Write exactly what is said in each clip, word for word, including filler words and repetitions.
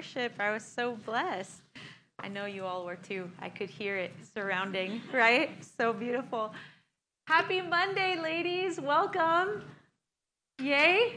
worship. I was so blessed. I know you all were too. I could hear it surrounding, right? So beautiful. Happy Monday, ladies. Welcome. Yay.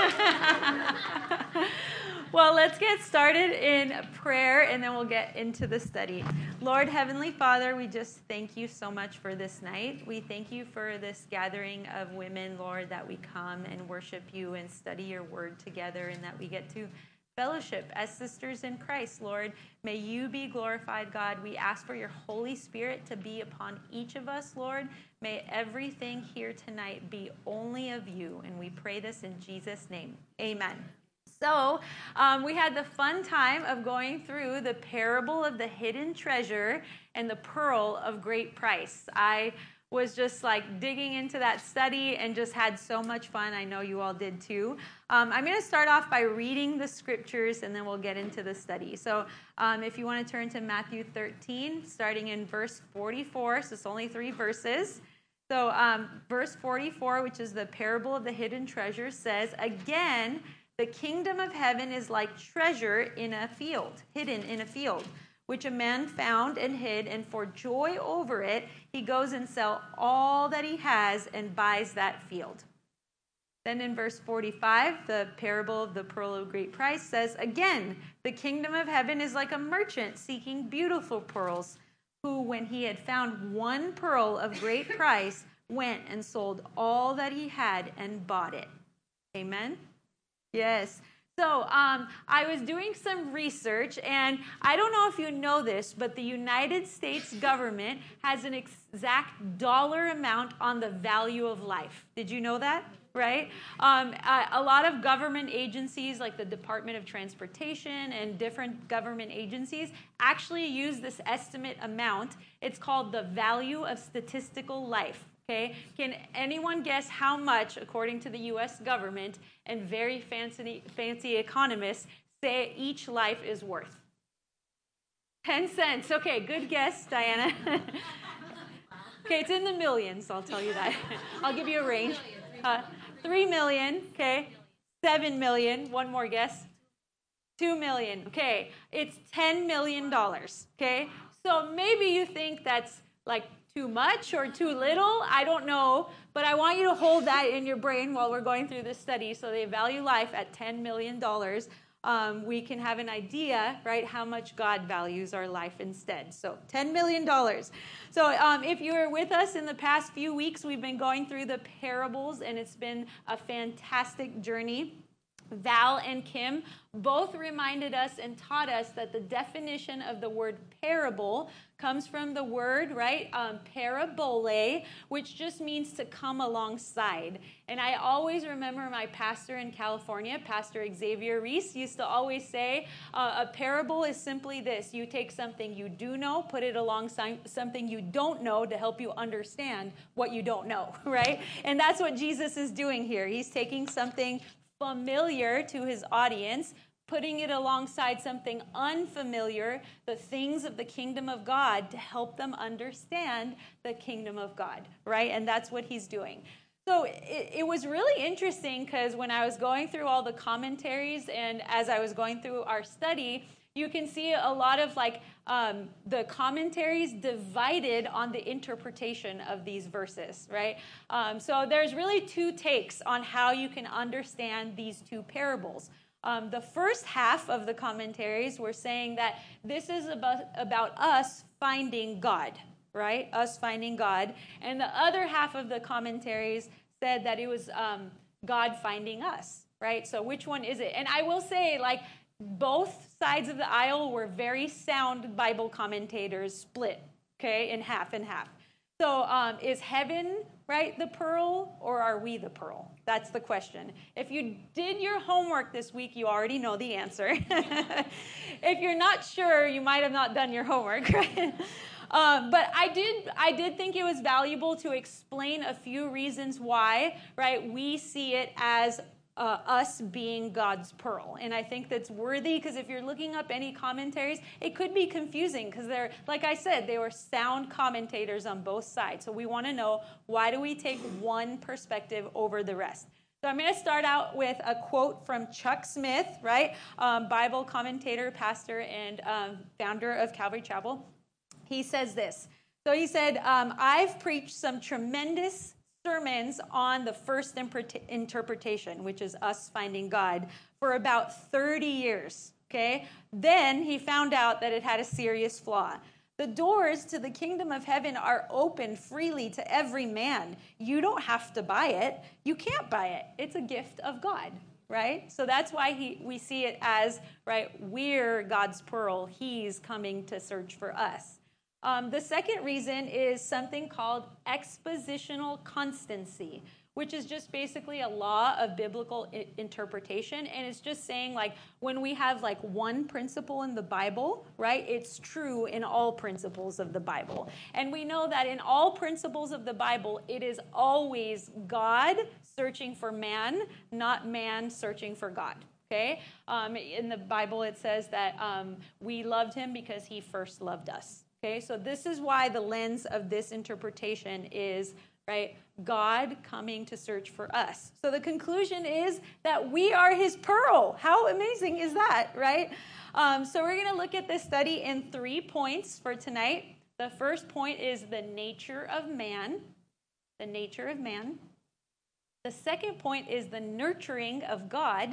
Well, let's get started in prayer, and then we'll get into the study. Lord, Heavenly Father, we just thank you so much for this night. We thank you for this gathering of women, Lord, that we come and worship you and study your word together, and that we get to fellowship as sisters in Christ, Lord. May you be glorified, God. We ask for your Holy Spirit to be upon each of us, Lord. May everything here tonight be only of you, and we pray this in Jesus' name. Amen. So um, we had the fun time of going through the parable of the hidden treasure and the pearl of great price. I was just like digging into that study and just had so much fun. I know you all did too. Um, I'm going to start off by reading the scriptures, and then we'll get into the study. So um, if you want to turn to Matthew thirteen, starting in verse forty-four, so it's only three verses. So um, verse forty-four, which is the parable of the hidden treasure, says, "Again, the kingdom of heaven is like treasure in a field, hidden in a field, which a man found and hid, and for joy over it, he goes and sells all that he has and buys that field." Then in verse forty-five, the parable of the pearl of great price says, "Again, the kingdom of heaven is like a merchant seeking beautiful pearls, who, when he had found one pearl of great price, went and sold all that he had and bought it." Amen? Yes. So um, I was doing some research, and I don't know if you know this, but the United States government has an exact dollar amount on the value of life. Did you know that? Right? Um, a, a lot of government agencies, like the Department of Transportation and different government agencies, actually use this estimate amount. It's called the value of statistical life. Okay, can anyone guess how much, according to the U S government and very fancy, fancy economists, say each life is worth? ten cents. Okay, good guess, Diana. Okay, it's in the millions, I'll tell you that. I'll give you a range. Uh, three million, okay. seven million, one more guess. two million, okay. It's ten million dollars, okay. So maybe you think that's like too much or too little, I don't know, but I want you to hold that in your brain while we're going through this study. So they value life at ten million dollars. Um, we can have an idea, right, how much God values our life instead. So ten million dollars. So um, if you were with us in the past few weeks, we've been going through the parables, and it's been a fantastic journey. Val and Kim both reminded us and taught us that the definition of the word parable comes from the word, right, um, parabole, which just means to come alongside. And I always remember my pastor in California, Pastor Xavier Reese, used to always say, uh, a parable is simply this: you take something you do know, put it alongside something you don't know to help you understand what you don't know, right? And that's what Jesus is doing here. He's taking something familiar to his audience, putting it alongside something unfamiliar, the things of the kingdom of God, to help them understand the kingdom of God, right? And that's what he's doing. So it, it was really interesting, because when I was going through all the commentaries and as I was going through our study, you can see a lot of like um, the commentaries divided on the interpretation of these verses, right? Um, so there's really two takes on how you can understand these two parables. Um, the first half of the commentaries were saying that this is about, about us finding God, right? Us finding God. And the other half of the commentaries said that it was um, God finding us, right? So which one is it? And I will say, like, both sides of the aisle were very sound Bible commentators, split, okay, in half and half. So um, is heaven, right, the pearl, or are we the pearl? That's the question. If you did your homework this week, you already know the answer. If you're not sure, you might have not done your homework, right? Um, but I did, I did think it was valuable to explain a few reasons why, right, we see it as Uh, us being God's pearl. And I think that's worthy, because if you're looking up any commentaries, it could be confusing, because they're, like I said, they were sound commentators on both sides. So we want to know, why do we take one perspective over the rest? So I'm going to start out with a quote from Chuck Smith, right? Um, Bible commentator, pastor, and um, founder of Calvary Chapel. He says this. So he said, um, I've preached some tremendous sermons on the first interpretation, which is us finding God, for about thirty years, okay? Then he found out that it had a serious flaw. The doors to the kingdom of heaven are open freely to every man. You don't have to buy it. You can't buy it. It's a gift of God, right? So that's why he, we see it as, right, we're God's pearl. He's coming to search for us. Um, the second reason is something called expositional constancy, which is just basically a law of biblical I- interpretation. And it's just saying, like, when we have, like, one principle in the Bible, right, it's true in all principles of the Bible. And we know that in all principles of the Bible, it is always God searching for man, not man searching for God. Okay? Um, in the Bible, it says that um, we loved him because he first loved us. Okay? So this is why the lens of this interpretation is, right, God coming to search for us. So the conclusion is that we are his pearl. How amazing is that, right? Um, so we're going to look at this study in three points for tonight. The first point is the nature of man. The nature of man. The second point is the nurturing of God.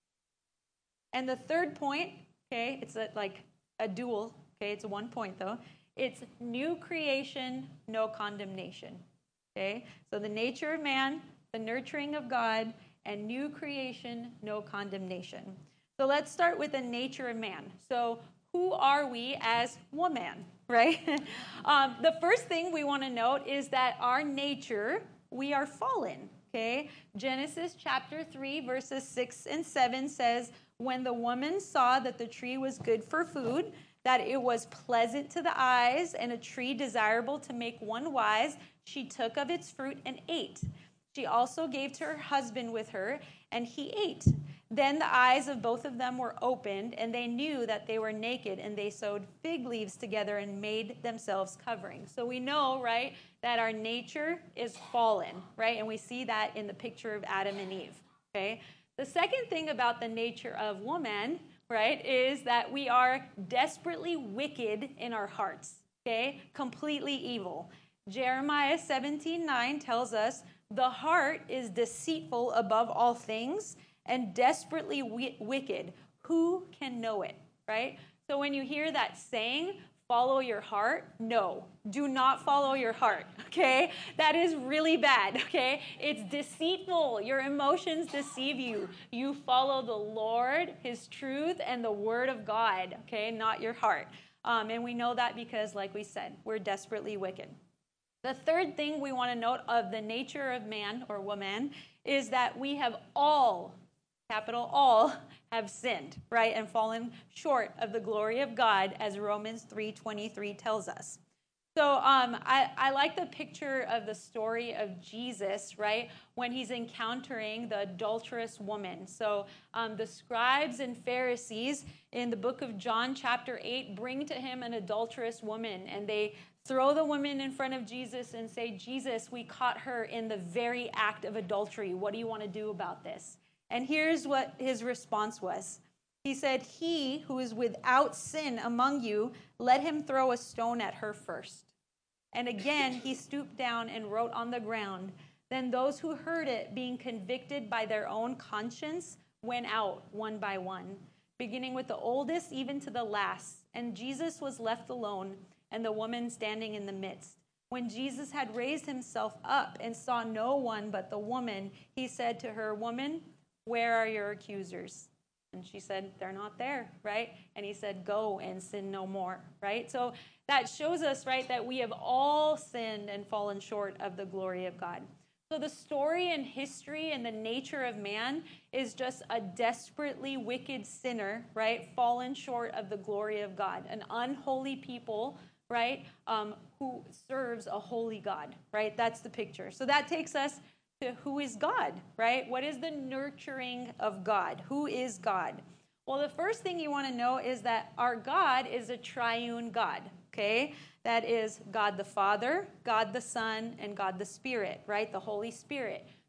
And the third point, okay, it's a, like a dual, okay, it's one point though. It's new creation, no condemnation. Okay, so the nature of man, the nurturing of God, and new creation, no condemnation. So let's start with the nature of man. So who are we as woman, right? um, the first thing we want to note is that our nature, we are fallen. Okay, Genesis chapter three, verses six and seven says, when the woman saw that the tree was good for food, that it was pleasant to the eyes, and a tree desirable to make one wise, she took of its fruit and ate. She also gave to her husband with her, and he ate. Then the eyes of both of them were opened, and they knew that they were naked, and they sewed fig leaves together and made themselves coverings. So we know, right, that our nature is fallen, right? And we see that in the picture of Adam and Eve, okay? The second thing about the nature of woman, right, is that we are desperately wicked in our hearts, okay? Completely evil. Jeremiah seventeen nine tells us, the heart is deceitful above all things and desperately wi- wicked. Who can know it, right? So when you hear that saying, follow your heart, no, do not follow your heart, okay? That is really bad, okay? It's deceitful. Your emotions deceive you. You follow the Lord, his truth, and the word of God, okay? Not your heart. Um, and we know that because, like we said, we're desperately wicked. The third thing we want to note of the nature of man or woman is that we have all, capital all, have sinned, right, and fallen short of the glory of God, as Romans three twenty-three tells us. So um, I, I like the picture of the story of Jesus, right, when he's encountering the adulterous woman. So um, the scribes and Pharisees in the book of John chapter eight bring to him an adulterous woman, and they throw the woman in front of Jesus and say, Jesus, we caught her in the very act of adultery. What do you want to do about this? And here's what his response was. He said, he who is without sin among you, let him throw a stone at her first. And again, he stooped down and wrote on the ground. Then those who heard it, being convicted by their own conscience, went out one by one, beginning with the oldest even to the last. And Jesus was left alone, and the woman standing in the midst. When Jesus had raised himself up and saw no one but the woman, he said to her, woman, where are your accusers? And she said, they're not there, right? And he said, go and sin no more, right? So that shows us, right, that we have all sinned and fallen short of the glory of God. So the story and history and the nature of man is just a desperately wicked sinner, right, fallen short of the glory of God, an unholy people, right, um, who serves a holy God, right? That's the picture. So that takes us to who is God, right? What is the nurturing of God? Who is God? Well, the first thing you want to know is that our God is a triune God, okay? That is God the Father, God the Son, and God the Spirit, right? The Holy Spirit.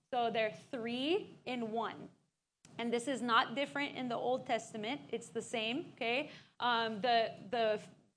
So they're three in one. And this is not different in the Old Testament. It's the same, okay? Um, the, the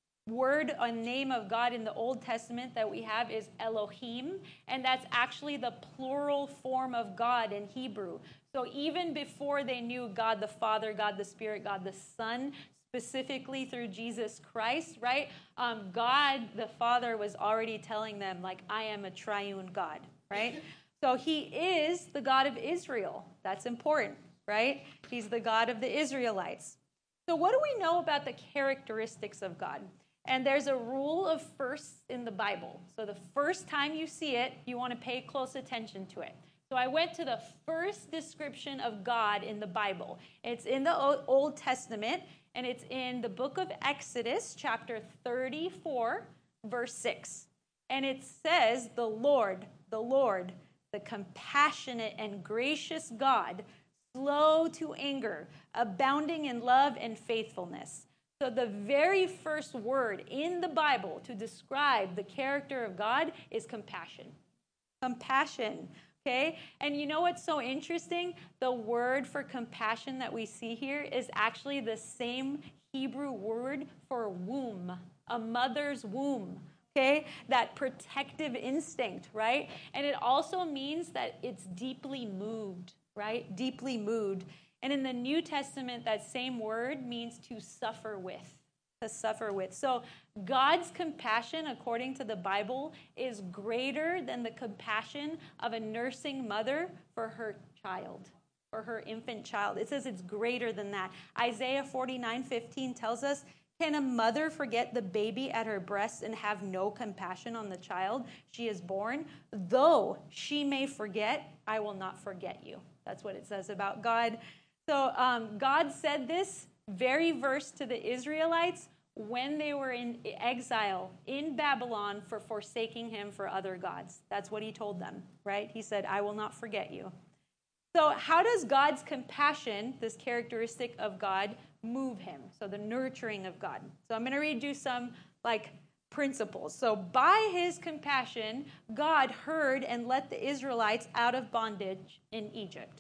word or name of God in the Old Testament that we have is Elohim, and that's actually the plural form of God in Hebrew. So even before they knew God the Father, God the Spirit, God the Son, specifically through Jesus Christ, right? Um, God the Father was already telling them, like, I am a triune God, right? So he is the God of Israel. That's important, right? He's the God of the Israelites. So what do we know about the characteristics of God? And there's a rule of firsts in the Bible. So the first time you see it, you want to pay close attention to it. So I went to the first description of God in the Bible. It's in the Old Testament, and it's in the book of Exodus, chapter thirty-four, verse six. And it says, the Lord, the Lord, the compassionate and gracious God, slow to anger, abounding in love and faithfulness. So the very first word in the Bible to describe the character of God is compassion. Compassion, okay? And you know what's so interesting? The word for compassion that we see here is actually the same Hebrew word for womb, a mother's womb, okay? That protective instinct, right? And it also means that it's deeply moved, right? Deeply moved. And in the New Testament, that same word means to suffer with, to suffer with. So God's compassion, according to the Bible, is greater than the compassion of a nursing mother for her child, for her infant child. It says it's greater than that. Isaiah forty-nine fifteen tells us, can a mother forget the baby at her breast and have no compassion on the child she has born? Though she may forget, I will not forget you. That's what it says about God. So um, God said this very verse to the Israelites when they were in exile in Babylon for forsaking him for other gods. That's what he told them, right? He said, I will not forget you. So how does God's compassion, this characteristic of God, move him? So the nurturing of God. So I'm going to read you some like principles. So by his compassion, God heard and let the Israelites out of bondage in Egypt.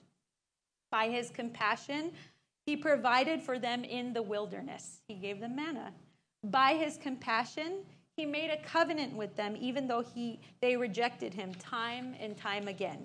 By his compassion, he provided for them in the wilderness. He gave them manna. By his compassion, he made a covenant with them, even though he they rejected him time and time again.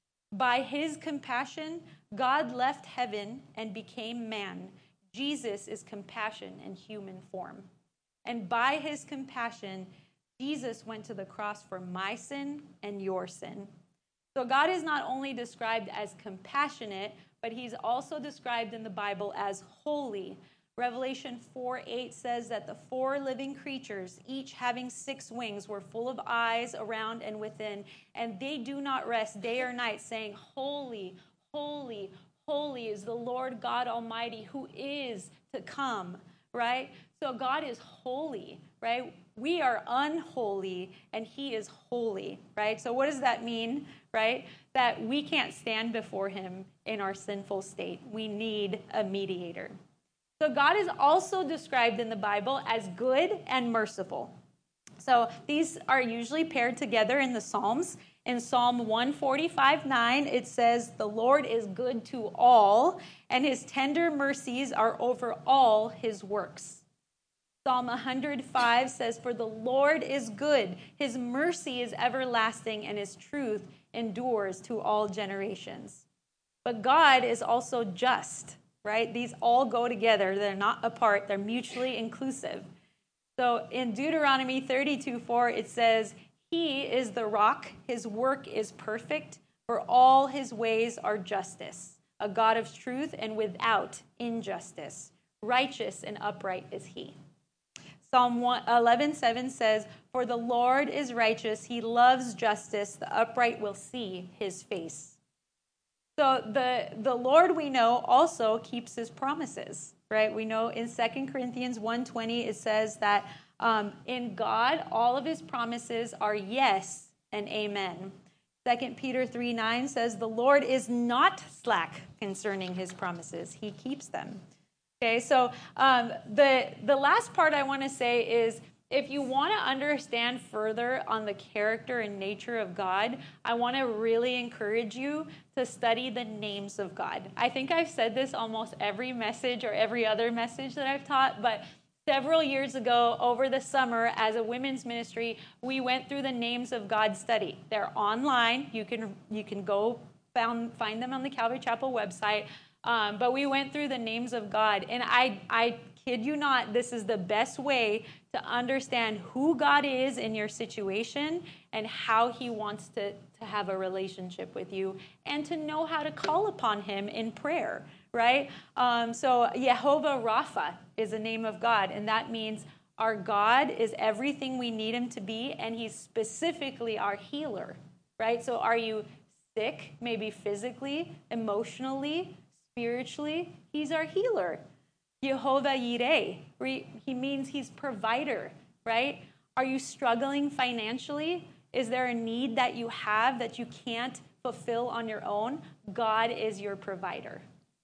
By his compassion, God left heaven and became man. Jesus is compassion in human form. And by his compassion, Jesus went to the cross for my sin and your sin. So God is not only described as compassionate, but he's also described in the Bible as holy. Revelation four eight says that the four living creatures, each having six wings, were full of eyes around and within, and they do not rest day or night, saying, holy, holy, holy is the Lord God Almighty, who is to come, right? So God is holy, right? We are unholy, and he is holy, right? So what does that mean, right? That we can't stand before him in our sinful state. We need a mediator. So God is also described in the Bible as good and merciful. So these are usually paired together in the Psalms. In Psalm one forty-five nine, it says, the Lord is good to all, and his tender mercies are over all his works. Psalm one hundred five says, for the Lord is good, his mercy is everlasting, and his truth endures to all generations. But God is also just, right? These all go together. They're not apart. They're mutually inclusive. So in Deuteronomy thirty-two four, it says, he is the rock, his work is perfect, for all his ways are justice, a God of truth and without injustice. Righteous and upright is he. Psalm eleven seven says, for the Lord is righteous, he loves justice, the upright will see his face. So the, the Lord, we know, also keeps his promises, right? We know in Second Corinthians one twenty, it says that um, in God, all of his promises are yes and amen. Second Peter three nine says, the Lord is not slack concerning his promises. He keeps them. Okay, so um, the, the last part I want to say is if you want to understand further on the character and nature of God, I want to really encourage you to study the names of God. I think I've said this almost every message or every other message that I've taught, but several years ago over the summer as a women's ministry, we went through the names of God study. They're online. You can you can go found, find them on the Calvary Chapel website. Um, but we went through the names of God, and I I kid you not, this is the best way to understand who God is in your situation and how he wants to, to have a relationship with you and to know how to call upon him in prayer, right? Um, so Jehovah Rapha is the name of God, and that means our God is everything we need him to be, and he's specifically our healer, right? So are you sick, maybe physically, emotionally, spiritually? He's our healer. Jehovah Yireh, he means he's provider, right? Are you struggling financially? Is there a need that you have that you can't fulfill on your own? God is your provider.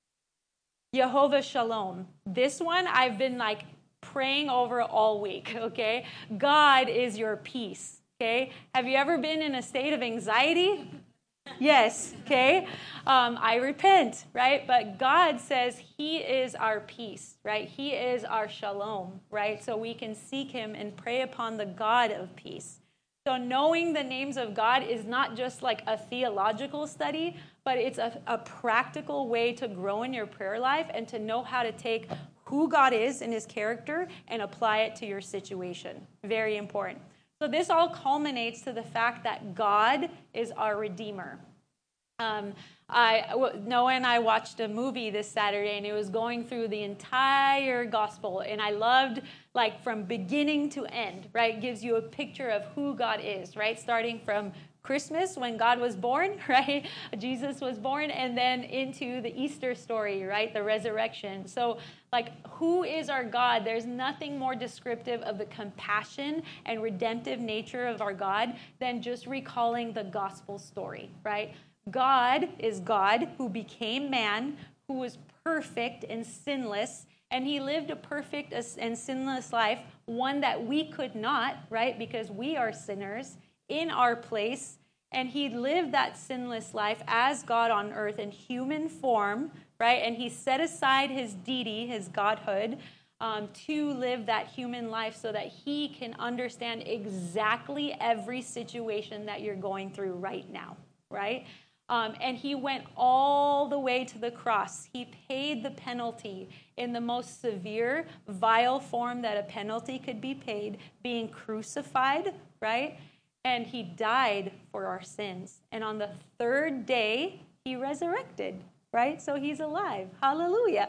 Jehovah Shalom. This one I've been like praying over all week, okay? God is your peace, okay? Have you ever been in a state of anxiety? Yes, okay? Um, I repent, right? But God says he is our peace, right? He is our shalom, right? So we can seek him and pray upon the God of peace. So knowing the names of God is not just like a theological study, but it's a, a practical way to grow in your prayer life and to know how to take who God is in his character and apply it to your situation. Very important. So this all culminates to the fact that God is our Redeemer. Um, I, Noah and I watched a movie this Saturday, and it was going through the entire gospel, and I loved, like, from beginning to end, right? It gives you a picture of who God is, right? Starting from Christmas, when God was born, right? Jesus was born, and then into the Easter story, right? The resurrection. So, like, who is our God? There's nothing more descriptive of the compassion and redemptive nature of our God than just recalling the gospel story, right? God is God who became man, who was perfect and sinless, and he lived a perfect and sinless life, one that we could not, right? Because we are sinners in our place, and he lived that sinless life as God on earth in human form, right? And he set aside his deity, his godhood, um, to live that human life so that he can understand exactly every situation that you're going through right now, right? Um, and he went all the way to the cross. He paid the penalty in the most severe, vile form that a penalty could be paid, being crucified, right? And he died for our sins. And on the third day, he resurrected, right? So he's alive. Hallelujah.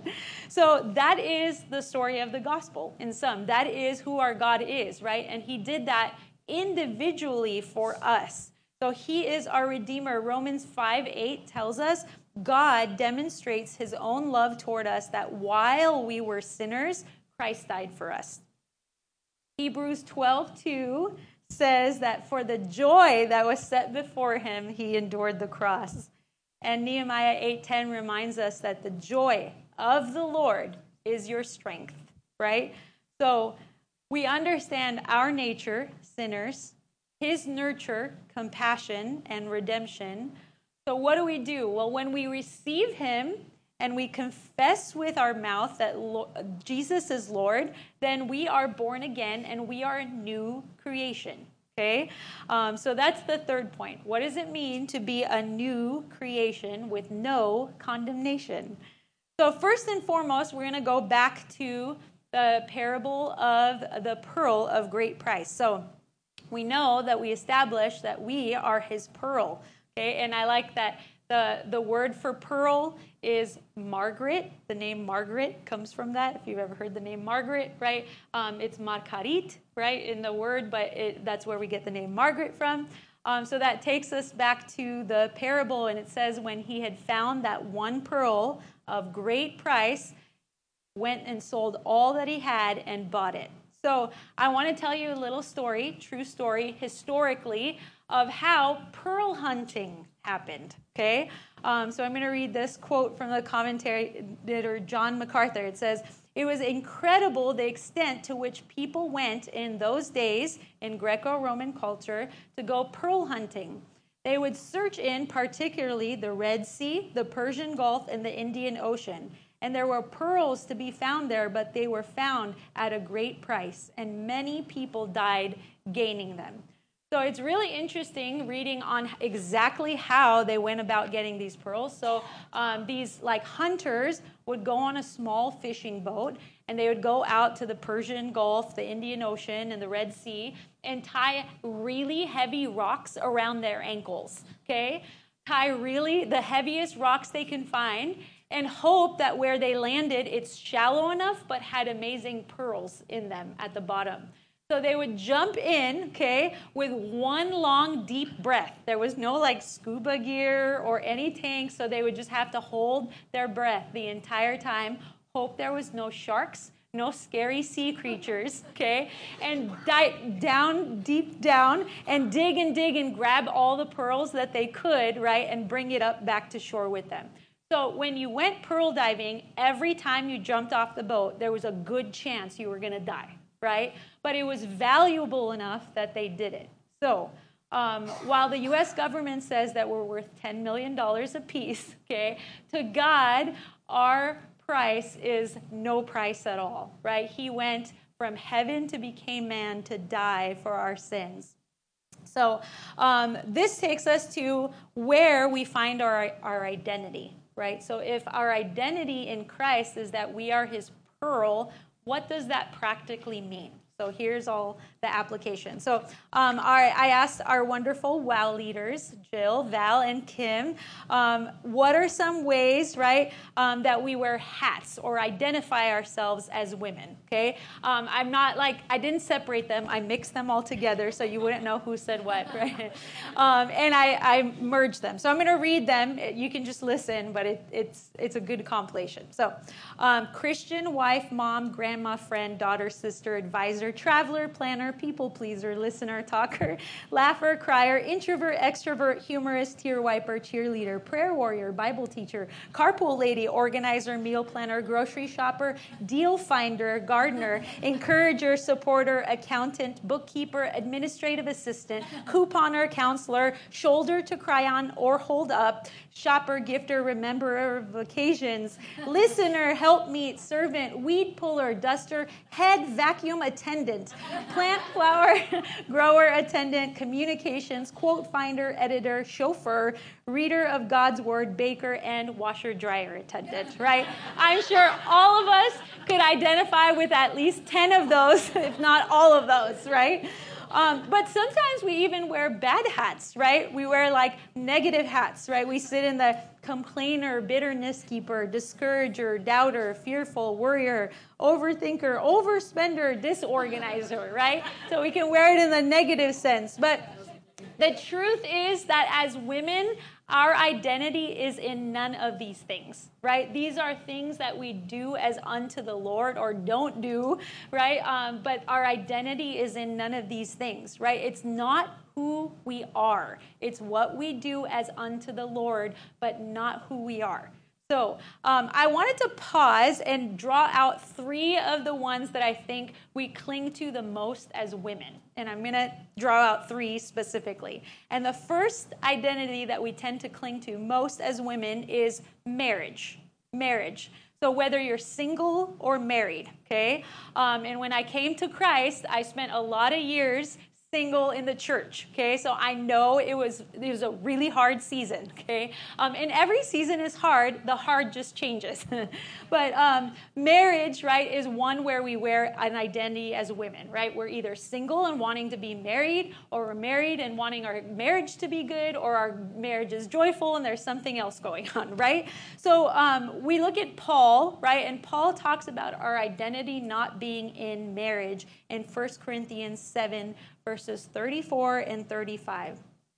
So that is the story of the gospel in sum. That is who our God is, right? And he did that individually for us. So he is our Redeemer. Romans five eight tells us God demonstrates his own love toward us, that while we were sinners, Christ died for us. Hebrews twelve two says that for the joy that was set before him, he endured the cross. And Nehemiah eight ten reminds us that the joy of the Lord is your strength, right? So we understand our nature, sinners, his nurture, compassion, and redemption. So what do we do? Well, when we receive him and we confess with our mouth that Jesus is Lord, then we are born again and we are a new creation. Okay? Um, so that's the third point. What does it mean to be a new creation with no condemnation? So first and foremost, we're going to go back to the parable of the pearl of great price. So we know that we established that we are his pearl, okay? And I like that the, the word for pearl is Margaret. The name Margaret comes from that, if you've ever heard the name Margaret, right? Um, it's Margarit, right, in the word, but it, that's where we get the name Margaret from. Um, so that takes us back to the parable, and it says when he had found that one pearl of great price, went and sold all that he had and bought it. So I want to tell you a little story, true story, historically, of how pearl hunting happened, okay? Um, so I'm going to read this quote from the commentator, John MacArthur. It says, It was incredible the extent to which people went in those days in Greco-Roman culture to go pearl hunting. They would search in particularly the Red Sea, the Persian Gulf, and the Indian Ocean. And there were pearls to be found there, but they were found at a great price, and many people died gaining them. So it's really interesting reading on exactly how they went about getting these pearls. So um, these like hunters would go on a small fishing boat, and they would go out to the Persian Gulf, the Indian Ocean, and the Red Sea, and tie really heavy rocks around their ankles, okay? Tie really the heaviest rocks they can find, and hope that where they landed, it's shallow enough, but had amazing pearls in them at the bottom. So they would jump in, okay, with one long, deep breath. There was no like scuba gear or any tank, so they would just have to hold their breath the entire time, hope there was no sharks, no scary sea creatures, okay, and dive down, deep down, and dig and dig and grab all the pearls that they could, right, and bring it up back to shore with them. So when you went pearl diving, every time you jumped off the boat, there was a good chance you were going to die, right? But it was valuable enough that they did it. So um, while the U S government says that we're worth ten million dollars apiece, okay, to God, our price is no price at all, right? He went from heaven to become man to die for our sins. So um, this takes us to where we find our, our identity, right? So if our identity in Christ is that we are his pearl, what does that practically mean? So here's all the application. So um, our, I asked our wonderful WOW leaders, Jill, Val, and Kim, um, what are some ways, right, um, that we wear hats or identify ourselves as women, okay? Um, I'm not like, I didn't separate them. I mixed them all together so you wouldn't know who said what, right? um, and I, I merged them. So I'm going to read them. You can just listen, but it, it's, it's a good compilation. So um, Christian, wife, mom, grandma, friend, daughter, sister, advisor, traveler, planner, people pleaser, listener, talker, laugher, crier, introvert, extrovert, humorist, tear wiper, cheerleader, prayer warrior, Bible teacher, carpool lady, organizer, meal planner, grocery shopper, deal finder, gardener, encourager, supporter, accountant, bookkeeper, administrative assistant, couponer, counselor, shoulder to cry on or hold up, shopper, gifter, rememberer of occasions, listener, helpmeet, servant, weed puller, duster, head vacuum attendant, plant flower grower attendant, communications, quote finder, editor, chauffeur, reader of God's word, baker, and washer dryer attendant, right? I'm sure all of us could identify with at least ten of those, if not all of those, right? Um, but sometimes we even wear bad hats, right? We wear like negative hats, right? We sit in the complainer, bitterness keeper, discourager, doubter, fearful, worrier, overthinker, overspender, disorganizer, right? So we can wear it in the negative sense. But the truth is that as women, our identity is in none of these things, right? These are things that we do as unto the Lord or don't do, right? Um, but our identity is in none of these things, right? It's not who we are. It's what we do as unto the Lord, but not who we are. So um, I wanted to pause and draw out three of the ones that I think we cling to the most as women. And I'm going to draw out three specifically. And the first identity that we tend to cling to most as women is marriage. Marriage. So whether you're single or married, okay? Um, and when I came to Christ, I spent a lot of years single in the church, okay? So I know it was it was a really hard season, okay? Um, and every season is hard. The hard just changes. But um, marriage, right, is one where we wear an identity as women, right? We're either single and wanting to be married, or we're married and wanting our marriage to be good, or our marriage is joyful and there's something else going on, right? So um, we look at Paul, right? And Paul talks about our identity not being in marriage in First Corinthians seven, verses thirty-four and thirty-five.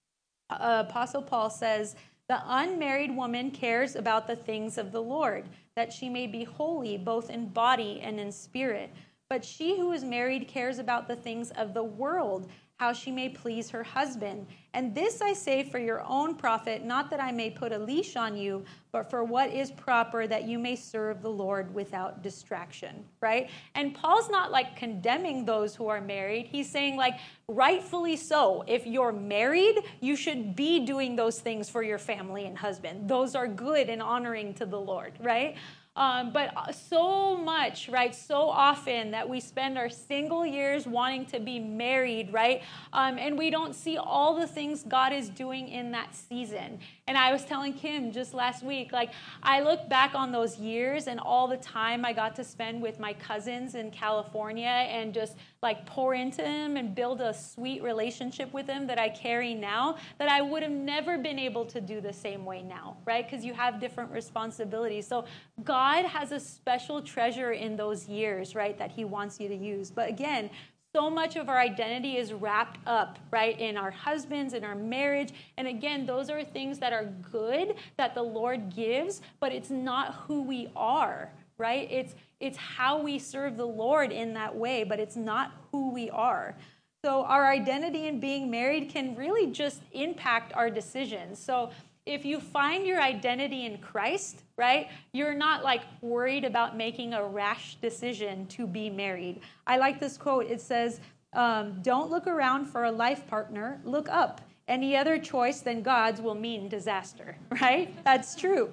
Uh, Apostle Paul says, "The unmarried woman cares about the things of the Lord, that she may be holy both in body and in spirit. But she who is married cares about the things of the world, how she may please her husband. And this I say for your own profit, not that I may put a leash on you, but for what is proper, that you may serve the Lord without distraction, right? And Paul's not like condemning those who are married. He's saying like, rightfully so. If you're married, you should be doing those things for your family and husband. Those are good and honoring to the Lord, right? Um, but so much, right, so often that we spend our single years wanting to be married, right, um, and we don't see all the things God is doing in that season. And I was telling Kim just last week, like, I look back on those years and all the time I got to spend with my cousins in California and just, like, pour into them and build a sweet relationship with them that I carry now, that I would have never been able to do the same way now, right, because you have different responsibilities. So God God has a special treasure in those years, right, that he wants you to use. But again, so much of our identity is wrapped up, right, in our husbands, in our marriage. And again, those are things that are good that the Lord gives, but it's not who we are, right? It's it's how we serve the Lord in that way, but it's not who we are. So our identity in being married can really just impact our decisions. So if you find your identity in Christ, right, you're not like worried about making a rash decision to be married. I like this quote. It says, um, don't look around for a life partner, look up. Any other choice than God's will mean disaster, right? That's true.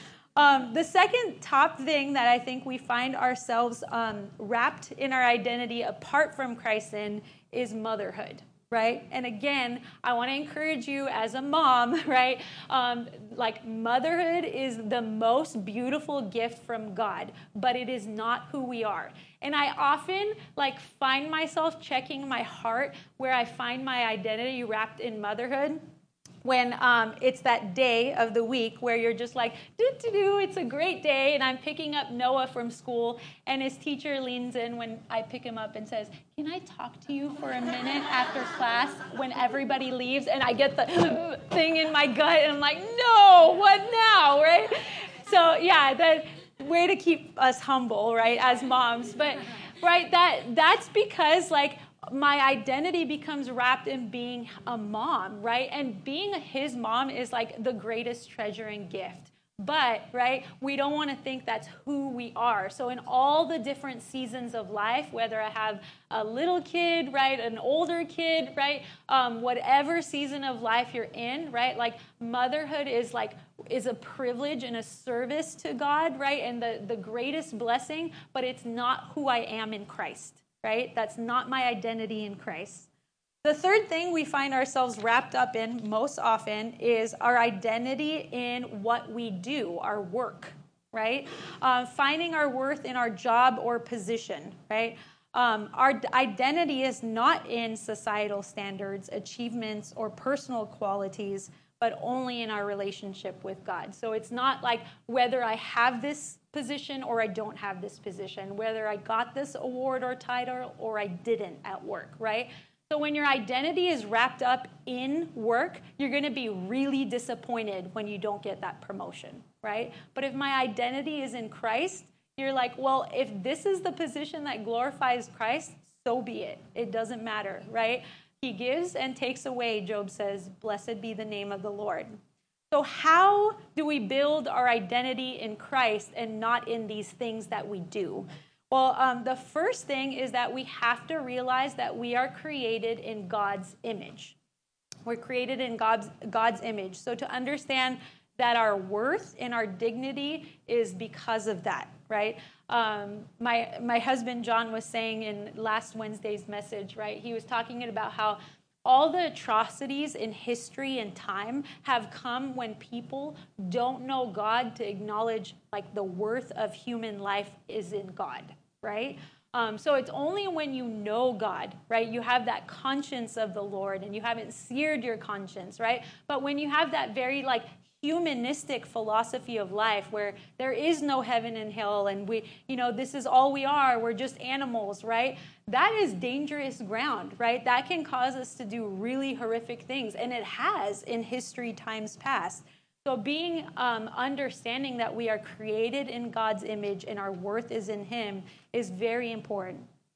Um, the second top thing that I think we find ourselves um, wrapped in our identity apart from Christ in is motherhood. Right? And again, I want to encourage you as a mom, right? Um, like motherhood is the most beautiful gift from God, but it is not who we are. And I often like find myself checking my heart where I find my identity wrapped in motherhood. When um, it's that day of the week where you're just like, do-do-do, it's a great day, and I'm picking up Noah from school, and his teacher leans in when I pick him up and says, can I talk to you for a minute after class when everybody leaves? And I get the thing in my gut, and I'm like, no, what now, right? So, yeah, the way to keep us humble, right, as moms. But, right, that that's because, like, my identity becomes wrapped in being a mom, right? And being his mom is like the greatest treasure and gift. But, right, we don't want to think that's who we are. So in all the different seasons of life, whether I have a little kid, right, an older kid, right, um, whatever season of life you're in, right, like motherhood is like is a privilege and a service to God, right, and the, the greatest blessing, but it's not who I am in Christ. Right? That's not my identity in Christ. The third thing we find ourselves wrapped up in most often is our identity in what we do, our work, right? Um, finding our worth in our job or position, right? Um, our identity is not in societal standards, achievements, or personal qualities, but only in our relationship with God. So it's not like whether I have this position or I don't have this position, whether I got this award or title or I didn't at work, right? So when your identity is wrapped up in work, you're going to be really disappointed when you don't get that promotion, right? But if my identity is in Christ, you're like, well, if this is the position that glorifies Christ, so be it. It doesn't matter, right? He gives and takes away, Job says, blessed be the name of the Lord. So how do we build our identity in Christ and not in these things that we do? Well, um, the first thing is that we have to realize that we are created in God's image. We're created in God's, God's image. So to understand that our worth and our dignity is because of that, right? Um, my my husband, John, was saying in last Wednesday's message, right? He was talking about how all the atrocities in history and time have come when people don't know God to acknowledge like the worth of human life is in God, right? Um, so it's only when you know God, right? You have that conscience of the Lord and you haven't seared your conscience, right? But when you have that very like humanistic philosophy of life where there is no heaven and hell and we, you know, this is all we are, we're just animals, right? That is dangerous ground, right? That can cause us to do really horrific things, and it has in history times past. So being um, understanding that we are created in God's image and our worth is in him is very important.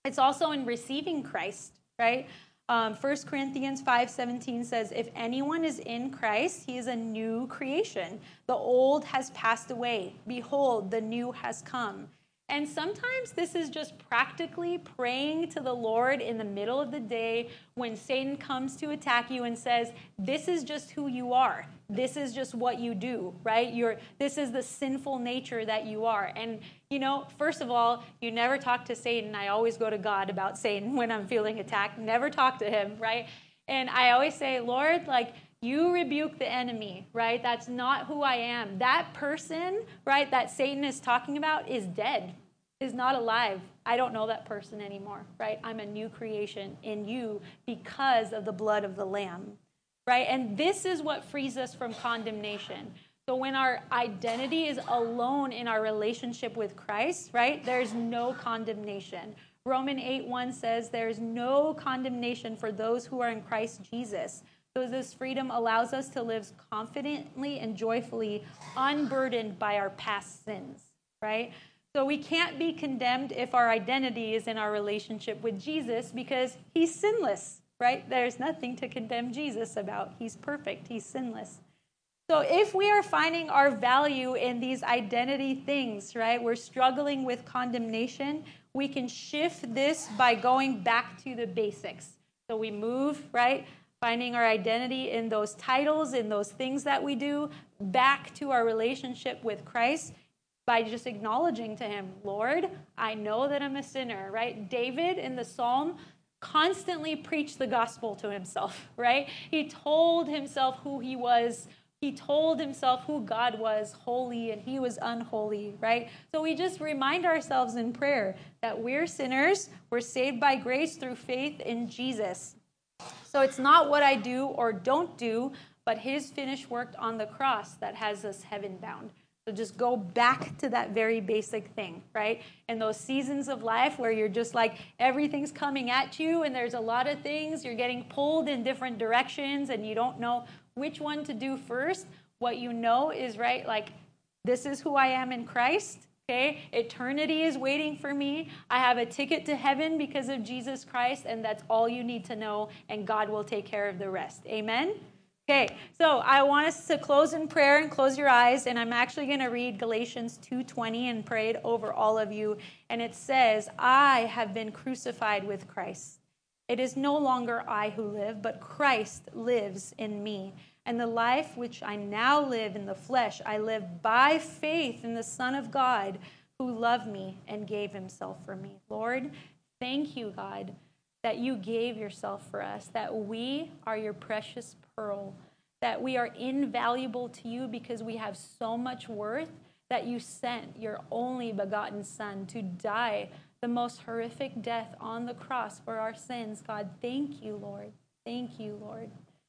It's also in receiving Christ, right? Um, First Corinthians five seventeen says, if anyone is in Christ, he is a new creation. The old has passed away. Behold, the new has come. And sometimes this is just practically praying to the Lord in the middle of the day when Satan comes to attack you and says, this is just who you are. This is just what you do, right? You're, this is the sinful nature that you are. And, you know, first of all, you never talk to Satan. I always go to God about Satan when I'm feeling attacked. Never talk to him, right? And I always say, Lord, like, you rebuke the enemy, right? That's not who I am. That person, right, that Satan is talking about is dead, is not alive. I don't know that person anymore, right? I'm a new creation in you because of the blood of the Lamb, right? And this is what frees us from condemnation. So when our identity is alone in our relationship with Christ, right, there's no condemnation. Romans eight one says there's no condemnation for those who are in Christ Jesus. So this freedom allows us to live confidently and joyfully, unburdened by our past sins, right? So we can't be condemned if our identity is in our relationship with Jesus because he's sinless, right? There's nothing to condemn Jesus about. He's perfect. He's sinless. So if we are finding our value in these identity things, right, we're struggling with condemnation, we can shift this by going back to the basics. So we move, right, finding our identity in those titles, in those things that we do, back to our relationship with Christ by just acknowledging to him, Lord, I know that I'm a sinner, right? David in the Psalm constantly preached the gospel to himself, right? He told himself who he was. He told himself who God was, holy, and he was unholy, right? So we just remind ourselves in prayer that we're sinners. We're saved by grace through faith in Jesus. So it's not what I do or don't do, but his finished work on the cross that has us heaven bound. So just go back to that very basic thing, right? In those seasons of life where you're just like, everything's coming at you and there's a lot of things, you're getting pulled in different directions and you don't know which one to do first. What you know is, right, like, this is who I am in Christ, okay? Eternity is waiting for me. I have a ticket to heaven because of Jesus Christ, and that's all you need to know, and God will take care of the rest. Amen? Okay, so I want us to close in prayer and close your eyes, and I'm actually going to read Galatians two twenty and pray it over all of you. And it says, I have been crucified with Christ. It is no longer I who live, but Christ lives in me. And the life which I now live in the flesh, I live by faith in the Son of God who loved me and gave himself for me. Lord, thank you, God, that you gave yourself for us, that we are your precious pearl, that we are invaluable to you because we have so much worth that you sent your only begotten Son to die the most horrific death on the cross for our sins. God, thank you, Lord. Thank you, Lord.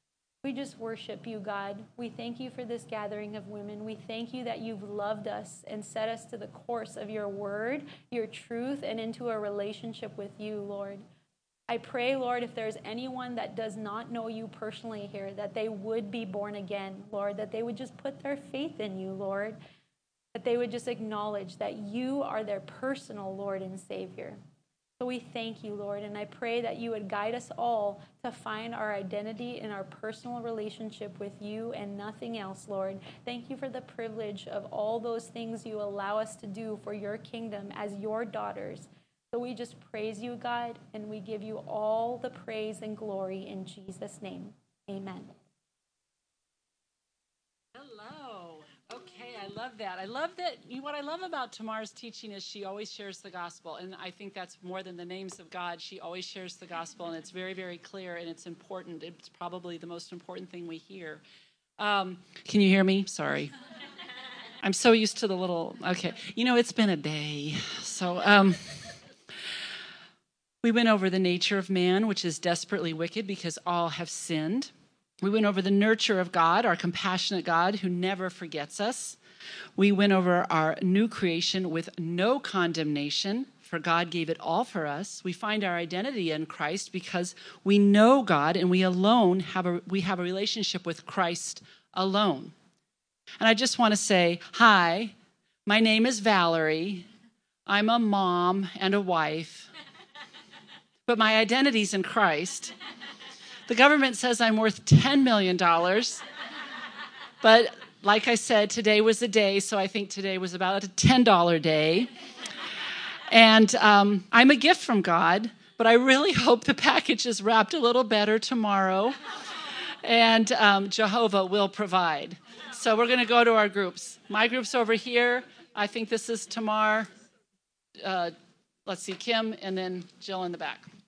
We just worship you, God. We thank you for this gathering of women. We thank you that you've loved us and set us to the course of your word, your truth, and into a relationship with you, Lord. I pray, Lord, if there's anyone that does not know you personally here, that they would be born again, Lord, that they would just put their faith in you, Lord, that they would just acknowledge that you are their personal Lord and Savior. So we thank you, Lord, and I pray that you would guide us all to find our identity in our personal relationship with you and nothing else, Lord. Thank you for the privilege of all those things you allow us to do for your kingdom as your daughters. So we just praise you, God, and we give you all the praise and glory in Jesus' name. Amen. Hello. Okay, I love that. I love that. You know, what I love about Tamar's teaching is she always shares the gospel, and I think that's more than the names of God. She always shares the gospel, and it's very, very clear, and it's important. It's probably the most important thing we hear. Um, can you hear me? Sorry. I'm so used to the little, okay. You know, it's been a day, so... Um, We went over the nature of man, which is desperately wicked because all have sinned. We went over the nurture of God, our compassionate God who never forgets us. We went over our new creation with no condemnation, for God gave it all for us. We find our identity in Christ because we know God and we alone have a, we have a relationship with Christ alone. And I just want to say, hi, my name is Valerie. I'm a mom and a wife. but my identity's in Christ. The government says I'm worth ten million dollars. But like I said, today was a day, so I think today was about a ten dollar day. And um, I'm a gift from God, but I really hope the package is wrapped a little better tomorrow. And um, Jehovah will provide. So we're going to go to our groups. My group's over here. I think this is Tamar. Uh, let's see, Kim, and then Jill in the back.